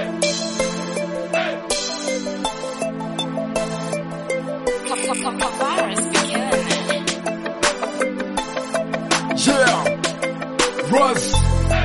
Yeah, Russ.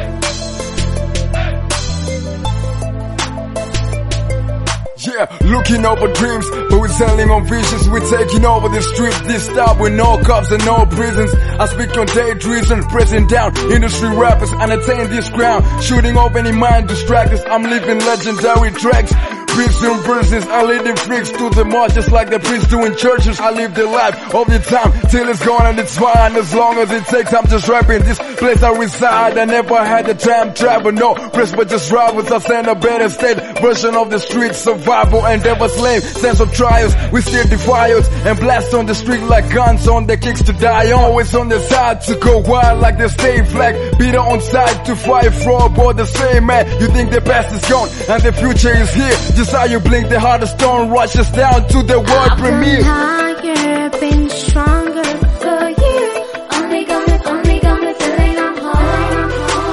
Yeah, looking over dreams, but we're selling on visions. We're taking over the streets this time with no cops and no prisons. I speak on daydreams and pressing down industry rappers and attain this crown. Shooting off any mind distractors. I'm living legendary tracks. Prison prisons, I leading freaks to the march just like the priests do in churches. I live the life of the time till it's gone and it's fine. As long as it takes, I'm just rapping this place I reside. I never had the time travel, no rest but just rivals. I send a better state version of the street survival and never slave sense of trials. We still defy us and blast on the street like guns on the kicks to die. Always on the side to go wild like the state flag. Beater on side to fight fraud, boy the same man. You think the past is gone and the future is here. Just how you blink, the heart of stone rushes down to the world premiere. Higher, been stronger for you. Only gonna feeling I'm home.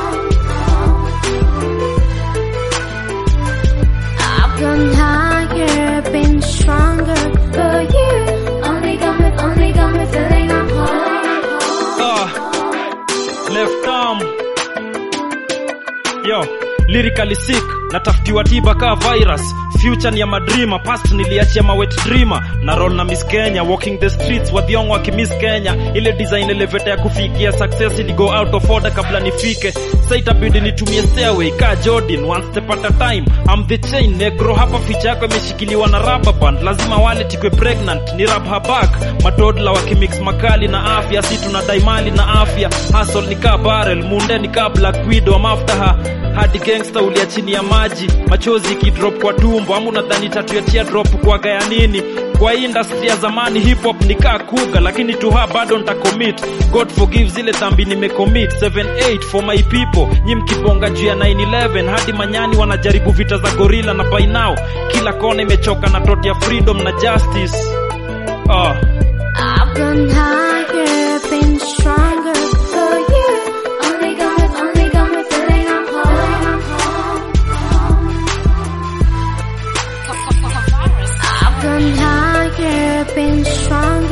I've gone higher, been stronger for you. Only gonna feeling I'm home. Left arm. Yo, lyrically sick, natafutiwa tiba ka virus. Future ni ya madreamer, past niliachia mawet dreamer. Na roll na Miss Kenya, walking the streets wadhiongo waki Miss Kenya. Ile design elevator ya kufikia success ili go out of order kabla nifike. Sa itabidi nitumie stairway ka Jordan, one step at a time. I'm the chain negro, hapa ficha yako imeshikiliwa na rubber band. Lazima wallet ikwe pregnant, ni rub her back. Matodla wakimix makali na afya, si tunadai mali na afya. Hustle ni ka barrel, munde ni ka Black Widow, I'm after her. Hadi gangster ulia chini ya maji, machozi kidrop kwa tumbo. Amu nadhani tatu ya teardrop kwa gaya nini. Kwa industry ya zamani hip hop nika kuga, lakini tuha bado nita commit. God forgive zile dhambi nimecommit. 7-8 for my people. Nyi mkibonga juu ya 9-11 hadi manyani wanajaribu vita za gorilla. Na by now kila kona imechoka na thought ya freedom na justice. I've gone higher, been stronger for you. Only gonna feeling I'm home. I've gone higher, been stronger.